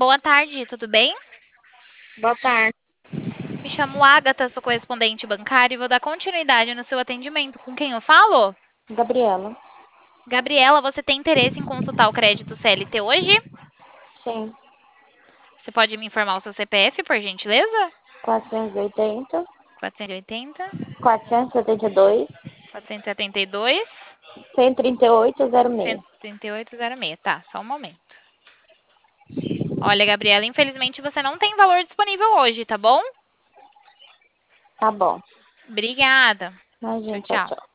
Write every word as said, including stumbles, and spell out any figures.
boa tarde, tudo bem? Boa tarde, Me chamo Agatha, sou correspondente bancária e vou dar continuidade no seu atendimento. Com quem eu falo? Gabriela. Gabriela, você tem interesse em consultar o crédito C L T hoje? Sim, Você pode me informar o seu C P F, por gentileza? quatrocentos e oitenta, quatrocentos e oitenta, quatrocentos e setenta e dois, quatrocentos e setenta e dois, cento e trinta e oito, zero seis. cento e trinta e oito zero seis. Tá, só um momento. Olha, Gabriela, infelizmente você não tem valor disponível hoje, tá bom? Tá bom. Obrigada. Tchau, Imagina, tchau, tchau. tchau.